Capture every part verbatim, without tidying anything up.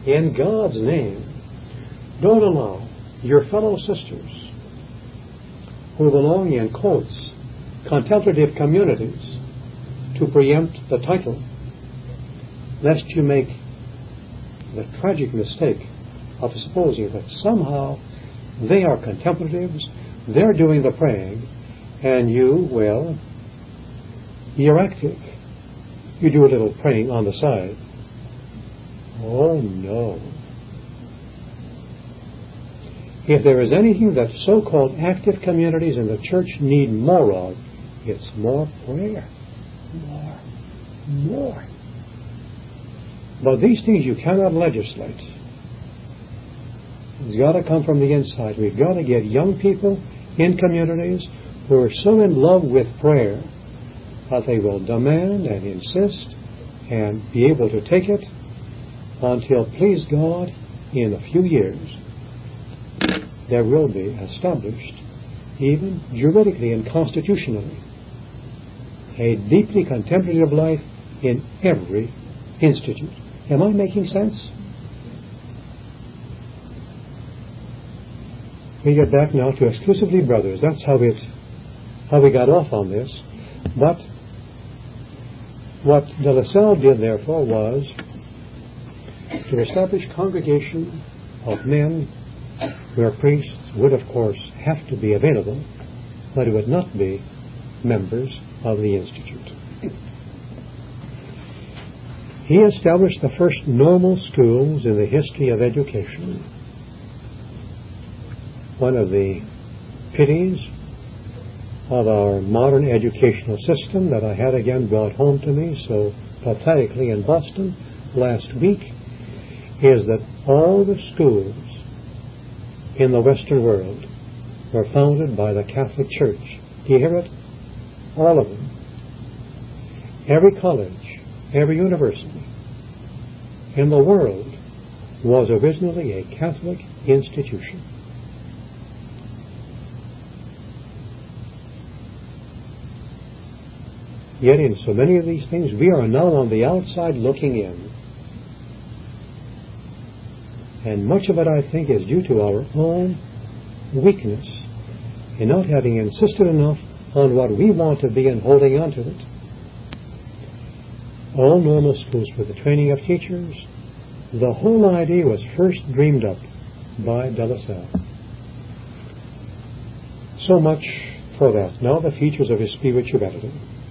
in God's name, don't allow your fellow sisters who belong in quotes contemplative communities to preempt the title, lest you make the tragic mistake of supposing that somehow they are contemplatives, they're doing the praying, and you, well, you're active. You do a little praying on the side. Oh no. If there is anything that so-called active communities in the church need more of, it's more prayer. More. More. But these things you cannot legislate. It's got to come from the inside. We've got to get young people in communities who are so in love with prayer that they will demand and insist and be able to take it until, please God, in a few years, there will be established, even juridically and constitutionally, a deeply contemplative life in every institute. Am I making sense? We get back now to exclusively brothers. That's how it, how we got off on this. But what De La Salle did, therefore, was to establish congregation of men where priests would, of course, have to be available, but would not be members of the Institute. He established the first normal schools in the history of education. One of the pities of our modern educational system that I had again brought home to me so pathetically in Boston last week is that all the schools in the Western world were founded by the Catholic Church. Do you hear it? All of them. Every college, every university in the world was originally a Catholic institution. Yet in so many of these things, we are now on the outside looking in. And much of it, I think, is due to our own weakness in not having insisted enough on what we want to be and holding on to it. All normal schools for the training of teachers, the whole idea was first dreamed up by De La Salle. So much for that. Now the features of his spirituality.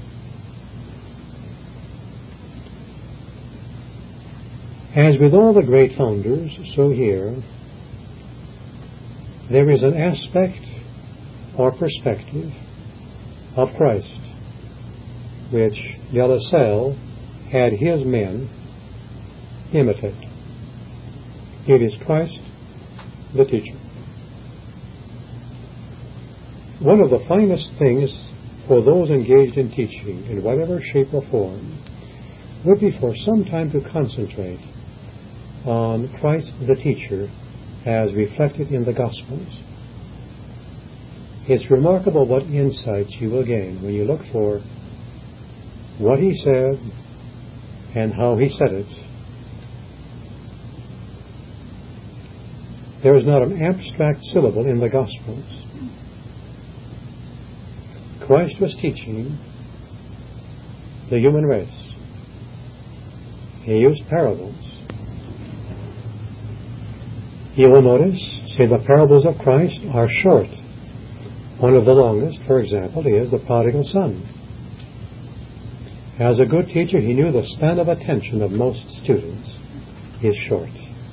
As with all the great founders, so here, there is an aspect or perspective of Christ which De La Salle had his men imitate. It is Christ, the teacher. One of the finest things for those engaged in teaching, in whatever shape or form, would be for some time to concentrate on Christ the teacher as reflected in the Gospels. It's remarkable what insights you will gain when you look for what he said and how he said it. There is not an abstract syllable in the Gospels. Christ was teaching the human race. He used parables. You will notice, say, the parables of Christ are short. One of the longest, for example, is the prodigal son. As a good teacher, he knew the span of attention of most students is short.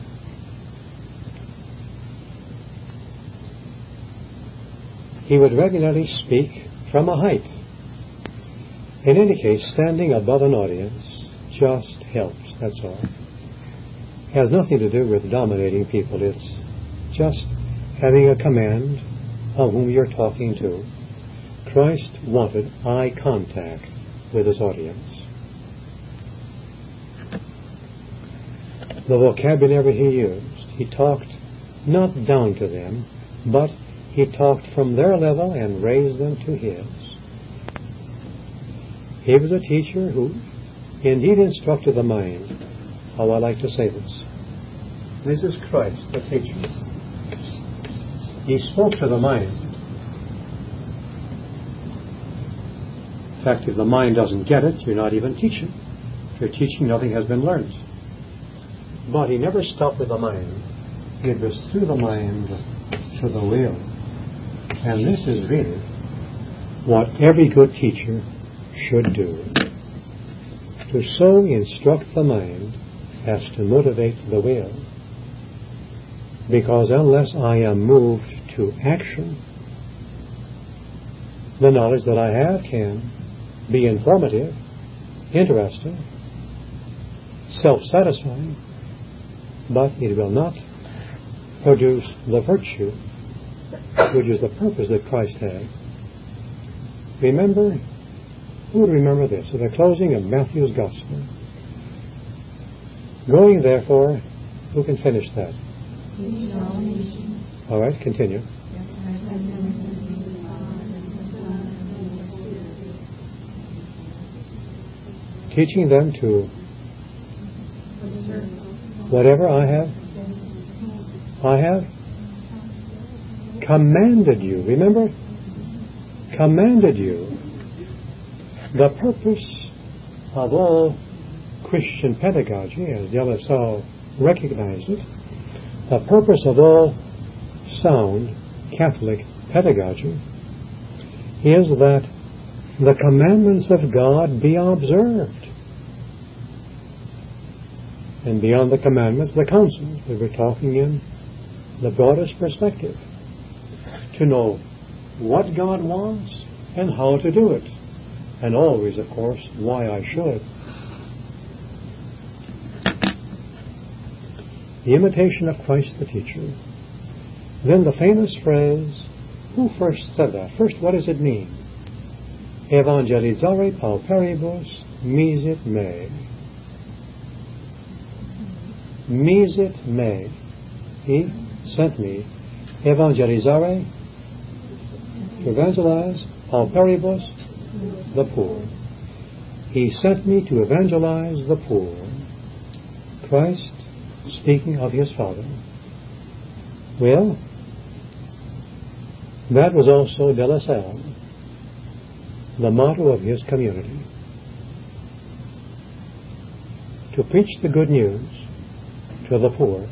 He would regularly speak from a height. In any case, standing above an audience just helps, that's all. It has nothing to do with dominating people. It's just having a command of whom you're talking to. Christ wanted eye contact with his audience. The vocabulary he used, he talked not down to them, but he talked from their level and raised them to his. He was a teacher who indeed instructed the mind. How I like to say this. This is Christ, the teacher. He spoke to the mind. In fact, if the mind doesn't get it, you're not even teaching. If you're teaching, nothing has been learned. But he never stopped with the mind. It was through the mind to the will. And this is really what every good teacher should do. To so instruct the mind as to motivate the will. Because unless I am moved to action, the knowledge that I have can be informative, interesting, self-satisfying, but it will not produce the virtue, which is the purpose that Christ had. Remember, who would remember this? At the closing of Matthew's Gospel. Going, therefore, who can finish that? All right, continue. Teaching them to whatever I have, I have commanded you. Remember? Commanded you. The purpose of all Christian pedagogy, as De La Salle recognized it, the purpose of all sound Catholic pedagogy is that the commandments of God be observed. And beyond the commandments, the counsels. We were talking in the broadest perspective. To know what God wants and how to do it. And always, of course, why I should. The imitation of Christ the teacher. Then the famous phrase, who first said that? First, what does it mean? Evangelizare pauperibus misit me. Misit me. He sent me. Evangelizare, to evangelize, pauperibus, the poor. He sent me to evangelize the poor. Christ speaking of his Father. Well, that was also De La Salle, the motto of his community. To preach the good news to the poor,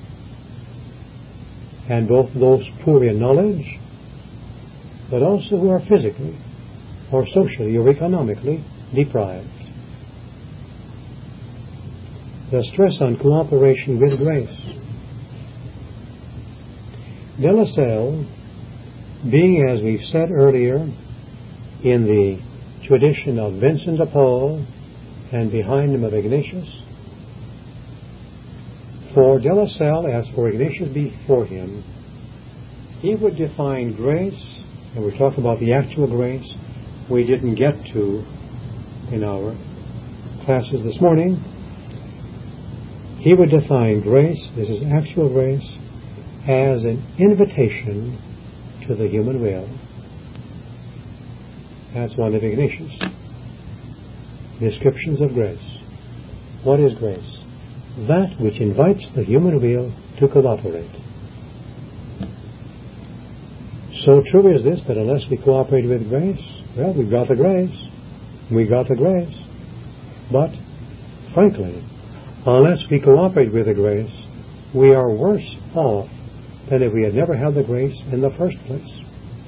and both those poor in knowledge, but also who are physically or socially or economically deprived. The stress on cooperation with grace. De La Salle, being, as we've said earlier, in the tradition of Vincent de Paul and behind him of Ignatius, for De La Salle, as for Ignatius before him, he would define grace, and we're talking about the actual grace we didn't get to in our classes this morning. He would define grace, this is actual grace, as an invitation to the human will. That's one of Ignatius. Descriptions of grace. What is grace? That which invites the human will to cooperate. So true is this that unless we cooperate with grace, well, we've got the grace. We got the grace. But, frankly, unless we cooperate with the grace, we are worse off than if we had never had the grace in the first place.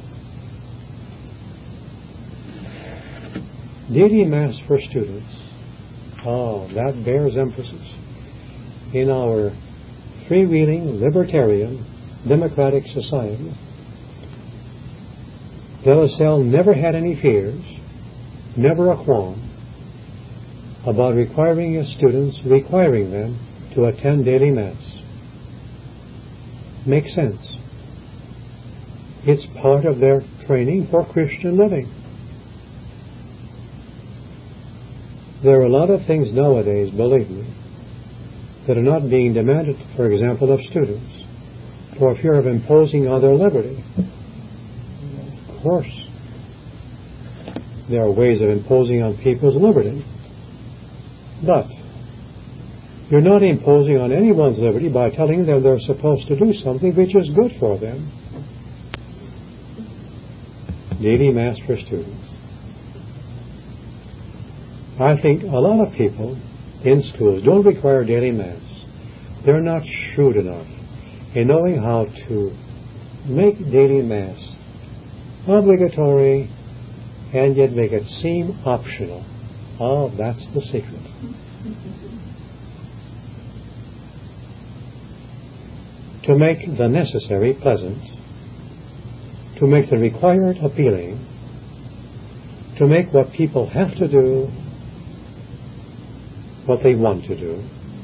Daily Mass for students. Oh, that bears emphasis. In our freewheeling, libertarian, democratic society, De La Salle never had any fears, never a qualm, about requiring his students, requiring them to attend daily Mass. Makes sense. It's part of their training for Christian living. There are a lot of things nowadays, believe me, that are not being demanded, for example, of students, for fear of imposing on their liberty. Of course, there are ways of imposing on people's liberty. But You're not imposing on anyone's liberty by telling them they're supposed to do something which is good for them. Daily Mass for students. I think a lot of people in schools don't require daily Mass. They're not shrewd enough in knowing how to make daily Mass obligatory and yet make it seem optional. Oh, that's the secret. To make the necessary pleasant, to make the required appealing, to make what people have to do what they want to do.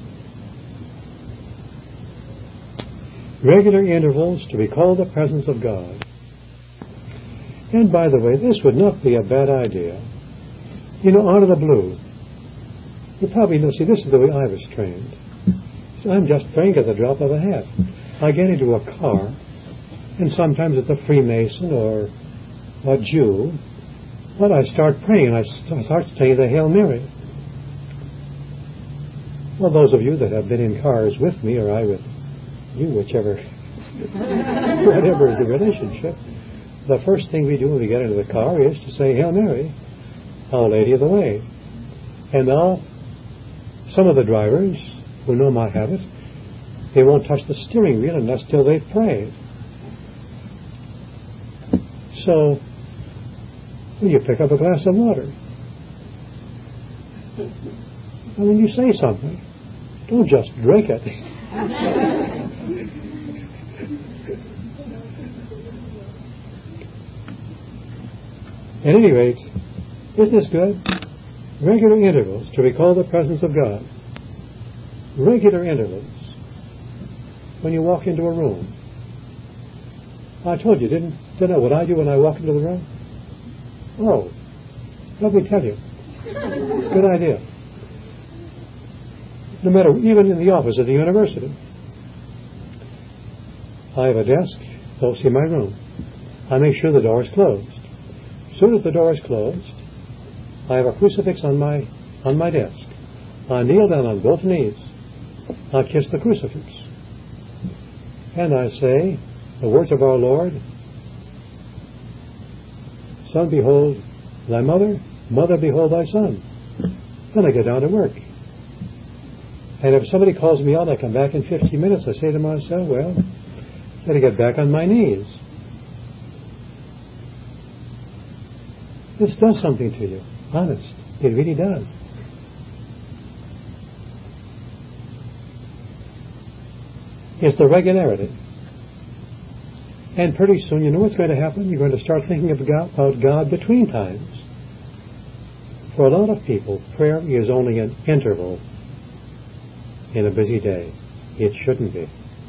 Regular intervals to recall the presence of God. And by the way, this would not be a bad idea. You know, out of the blue, you probably know, see, this is the way I was trained. So I'm just praying at the drop of a hat. I get into a car, and sometimes it's a Freemason or a Jew, but I start praying, and I start to saying the Hail Mary. Well, those of you that have been in cars with me, or I with you, whichever, whatever is the relationship, the first thing we do when we get into the car is to say, Hail Mary, Our Lady of the Way. And now, some of the drivers who know my habit, they won't touch the steering wheel unless till they've prayed. So, when you pick up a glass of water, and when you say something, don't just drink it. At any rate, isn't this good? Regular intervals to recall the presence of God. Regular intervals. When you walk into a room. I told you, didn't, didn't know what I do when I walk into the room? Oh, let me tell you. It's a good idea. No matter, even in the office at the university. I have a desk, don't see my room. I make sure the door is closed. As soon as the door is closed, I have a crucifix on my on my desk. I kneel down on both knees. I kiss the crucifix. And I say the words of our Lord, Son, behold thy mother, mother, behold thy son. Then I get down to work. And if somebody calls me out, I come back in fifteen minutes, I say to myself, well, I've got to get back on my knees. This does something to you. Honest. It really does. It's the regularity. And pretty soon, you know what's going to happen? You're going to start thinking about God between times. For a lot of people, prayer is only an interval in a busy day. It shouldn't be.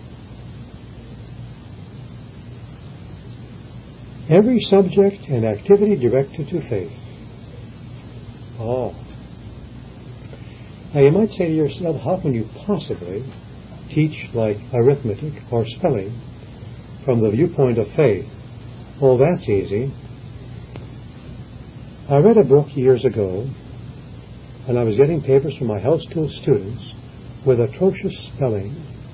Every subject and activity directed to faith. Oh. Now you might say to yourself, how can you possibly teach like arithmetic or spelling from the viewpoint of faith? Oh, that's easy. I read a book years ago, and I was getting papers from my health school students with atrocious spelling.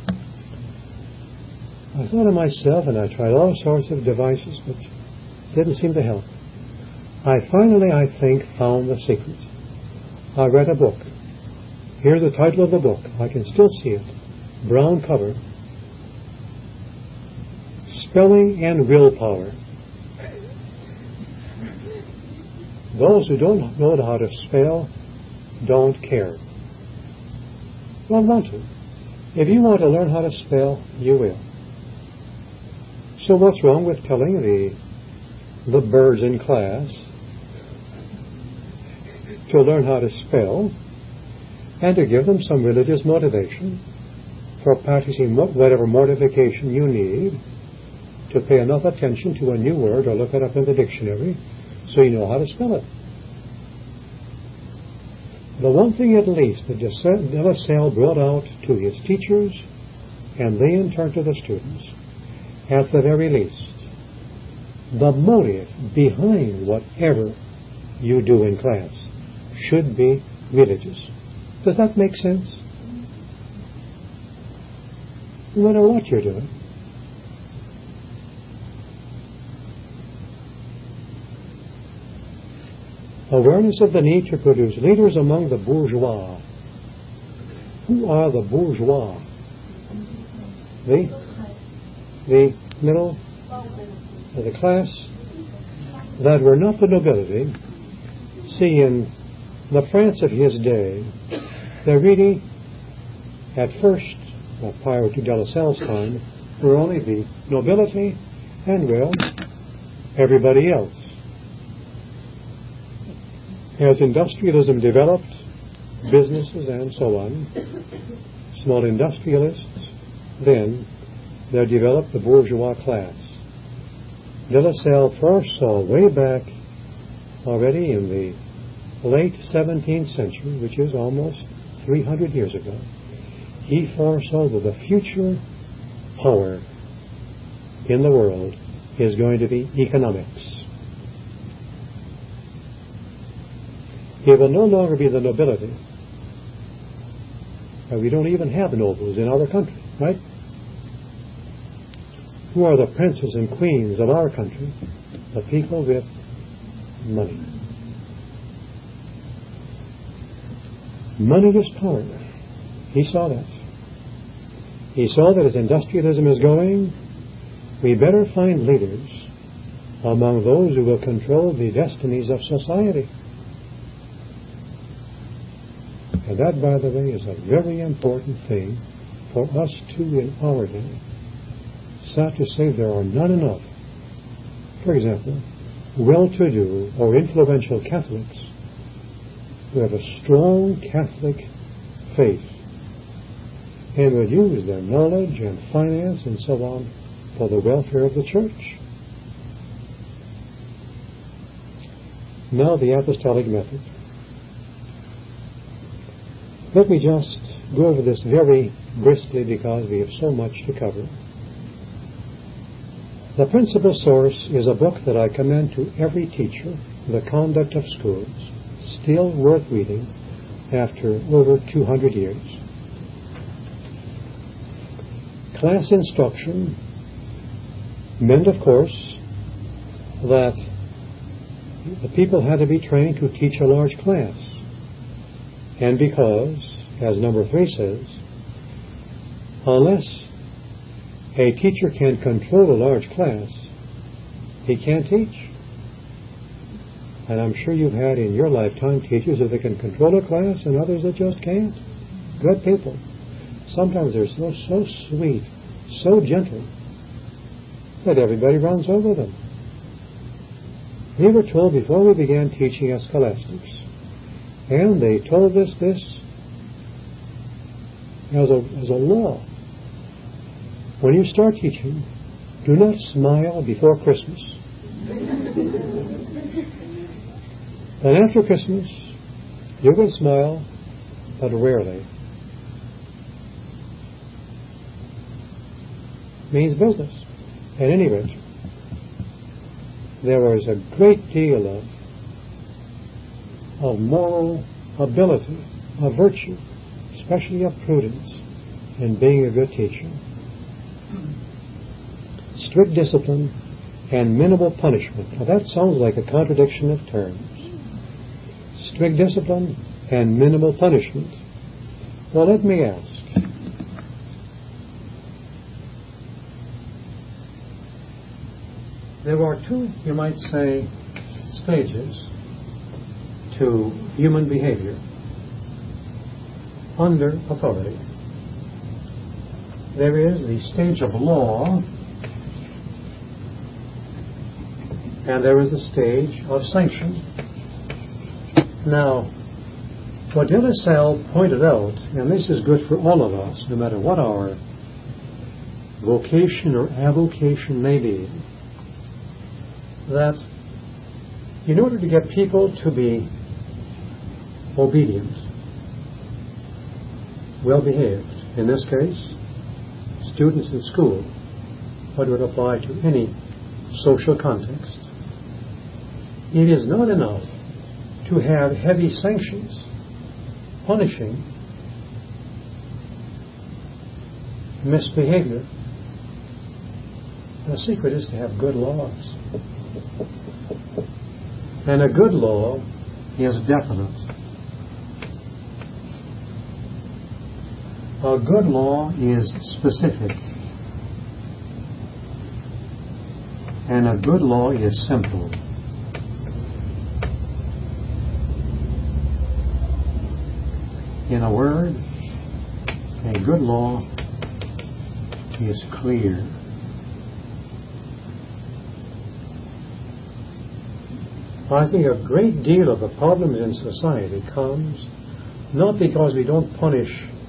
I thought of myself, and I tried all sorts of devices, but didn't seem to help. I finally, I think, found the secret. I read a book. Here's the title of the book. I can still see it. Brown cover. Spelling and Willpower. Those who don't know how to spell don't care. Don't want to. If you want to learn how to spell, you will. So what's wrong with telling the the birds in class to learn how to spell and to give them some religious motivation for practicing whatever mortification you need to pay enough attention to a new word or look it up in the dictionary so you know how to spell it. The one thing at least that De La Salle brought out to his teachers and they in turn to the students, at the very least, the motive behind whatever you do in class should be religious. Does that make sense? no matter what you're doing. Awareness of the need to produce leaders among the bourgeois. Who are the bourgeois? The, the middle, the class that were not the nobility. See, in the France of his day, they really, at first, well, prior to De La Salle's time, were only the nobility and, well, everybody else. As industrialism developed, businesses and so on, small industrialists, then there developed the bourgeois class. De La Salle foresaw way back already in the late seventeenth century, which is almost three hundred years ago, he foresaw that the future power in the world is going to be economics. It will no longer be the nobility. We don't even have nobles in our country, right? Who are the princes and queens of our country? The people with money. Money is power. He saw that. He saw that as industrialism is going, we better find leaders among those who will control the destinies of society. And that, by the way, is a very important thing for us too in our day. Sad to say there are not enough, for example, well-to-do or influential Catholics who have a strong Catholic faith and will use their knowledge and finance and so on for the welfare of the church. Now the apostolic method. Let me just go over this very briskly because we have so much to cover. The principal source is a book that I commend to every teacher, The Conduct of Schools, still worth reading after over two hundred years. Class instruction meant, of course, that the people had to be trained to teach a large class. And because, as number three says, unless a teacher can control a large class, he can't teach. And I'm sure you've had in your lifetime teachers that they can control a class and others that just can't. Good people. Sometimes they're so, so sweet, so gentle, that everybody runs over them. We were told before we began teaching as scholastics, and they told us this as a, as a law. When you start teaching, do not smile before Christmas. And after Christmas, you can smile, but rarely. Means business. At any rate, there was a great deal of of moral ability, of virtue, especially of prudence, in being a good teacher. Strict discipline and minimal punishment. Now that sounds like a contradiction of terms. Strict discipline and minimal punishment. Well, let me ask. There are two, you might say, stages to human behavior under authority. There is the stage of law, and there is the stage of sanction. Now, what De La Salle pointed out, and this is good for all of us, no matter what our vocation or avocation may be, that in order to get people to be obedient, well-behaved, in this case, students in school, but would apply to any social context, it is not enough to have heavy sanctions punishing misbehavior. The secret is to have good laws. And a good law is definite. A good law is specific. And a good law is simple. In a word, a good law is clear. I think a great deal of the problems in society comes not because we don't punish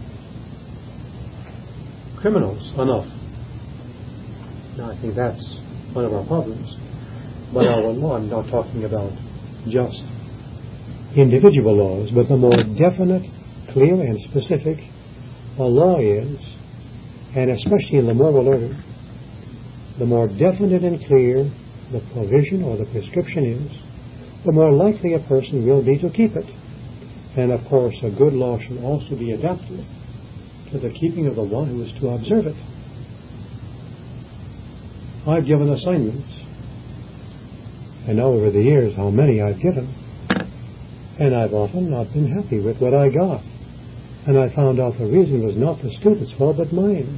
criminals enough. Now, I think that's one of our problems. But our law, I'm not talking about just individual laws, but the more definite, clear, and specific a law is, and especially in the moral order, the more definite and clear the provision or the prescription is, the more likely a person will be to keep it. And of course, a good law should also be adapted to the keeping of the one who is to observe it. I've given assignments. I know over the years how many I've given. And I've often not been happy with what I got. And I found out the reason was not the student's fault, but mine.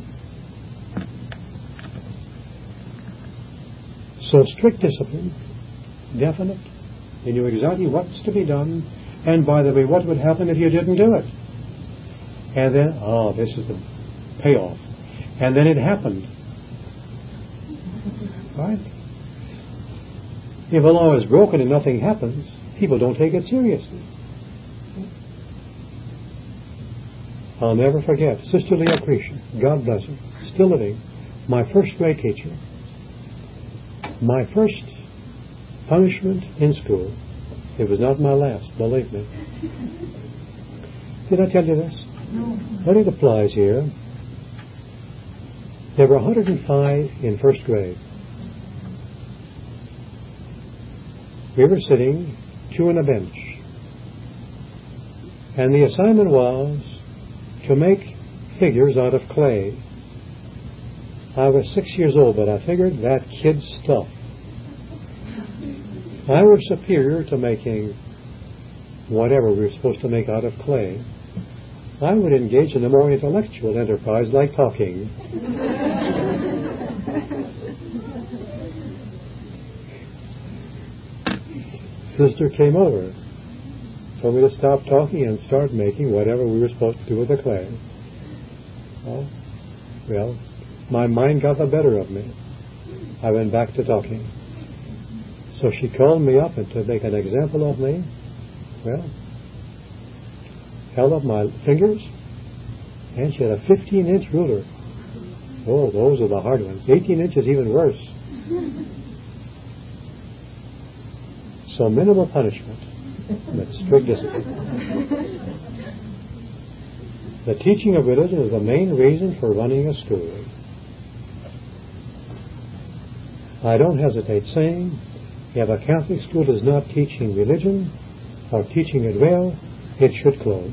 So strict discipline, definite. You knew exactly what's to be done. And by the way, what would happen if you didn't do it? And then, oh, this is the payoff. And then it happened. Right? If a law is broken and nothing happens, people don't take it seriously. I'll never forget Sister Leah Cretion, God bless her, still living, my first grade teacher. My first punishment in school. It was not my last, believe me. Did I tell you this? No. But it applies here. There were one hundred five in first grade. We were sitting, two on a bench. And the assignment was to make figures out of clay. I was six years old, but I figured that kid's stuff. I was superior to making whatever we were supposed to make out of clay. I would engage in a more intellectual enterprise like talking. Sister came over, told me to stop talking and start making whatever we were supposed to do with the clay. So, well, my mind got the better of me. I went back to talking. So she called me up and to make an example of me, well, held up my fingers, and she had a fifteen-inch ruler. Oh, those are the hard ones. eighteen inches, even worse. So minimal punishment, but strict discipline. The teaching of religion is the main reason for running a school. I don't hesitate saying, if a Catholic school is not teaching religion or teaching it well, it should close.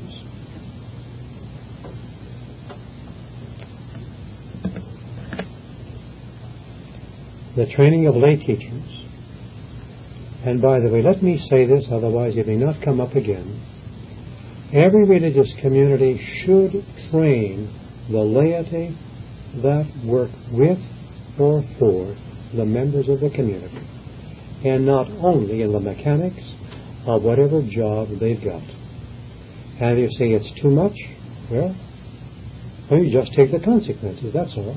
The training of lay teachers. And by the way, let me say this, otherwise it may not come up again. Every religious community should train the laity that work with or for the members of the community, and not only in the mechanics of whatever job they've got. And if you say it's too much, well, well, you just take the consequences, that's all.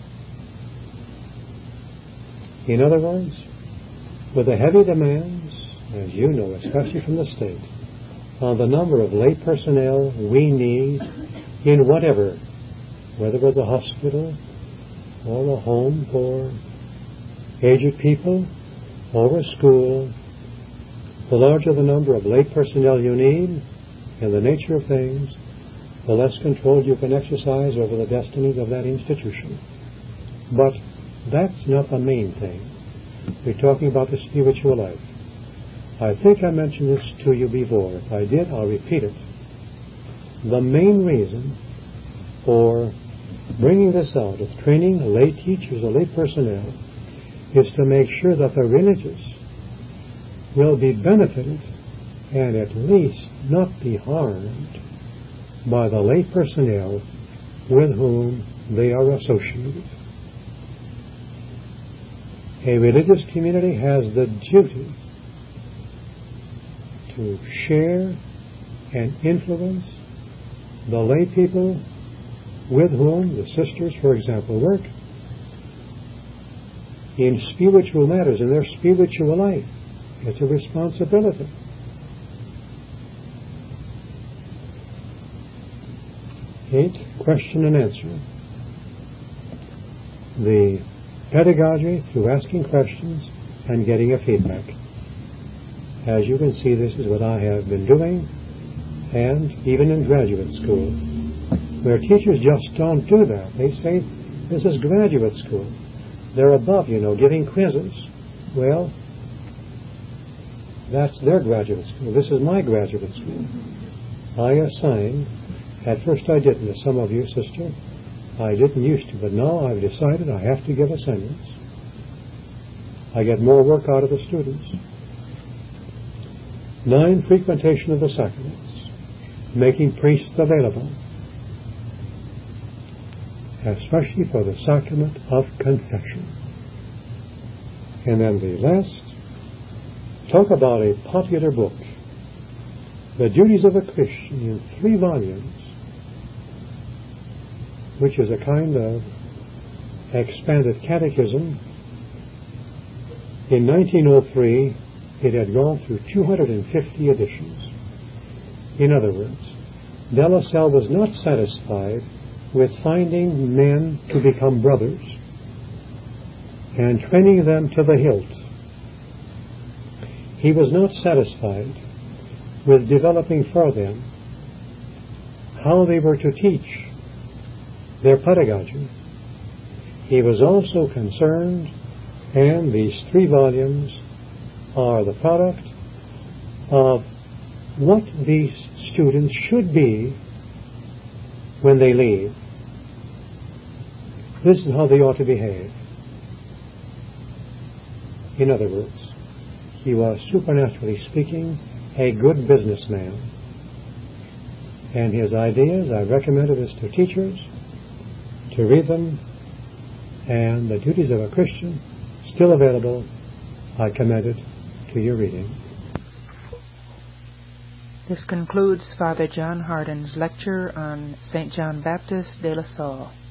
In other words, with the heavy demands, as you know, especially from the state, on the number of lay personnel we need in whatever, whether it was a hospital or a home for aged people or a school, the larger the number of lay personnel you need in the nature of things, the less control you can exercise over the destinies of that institution. But that's not the main thing. We're talking about the spiritual life. I think I mentioned this to you before. If I did, I'll repeat it. The main reason for bringing this out, of training lay teachers or lay personnel, is to make sure that the religious will be benefited and at least not be harmed by the lay personnel with whom they are associated. A religious community has the duty to share and influence the lay people with whom the sisters, for example, work in spiritual matters, in their spiritual life. It's a responsibility. Eight, question and answer. The pedagogy through asking questions and getting a feedback. As you can see, this is what I have been doing, and even in graduate school, where teachers just don't do that. They say, this is graduate school. They're above, you know, giving quizzes. Well, that's their graduate school. This is my graduate school. I assign, at first I didn't, as some of you, sister, I didn't used to, but now I've decided I have to give assignments. I get more work out of the students. Nine, frequentation of the sacraments, making priests available, especially for the sacrament of confession. And then the last, talk about a popular book, The Duties of a Christian, in three volumes, which is a kind of expanded catechism. In nineteen oh three, it had gone through two hundred fifty editions. In other words, De La Salle was not satisfied with finding men to become brothers and training them to the hilt. He was not satisfied with developing for them how they were to teach their pedagogy. He was also concerned, and these three volumes are the product of what these students should be when they leave. This is how they ought to behave. In other words, he was, supernaturally speaking, a good businessman. And his ideas, I recommended this to teachers to read them, and The Duties of a Christian, still available, I commend it to your reading. This concludes Father John Hardin's lecture on Saint John Baptist de La Salle.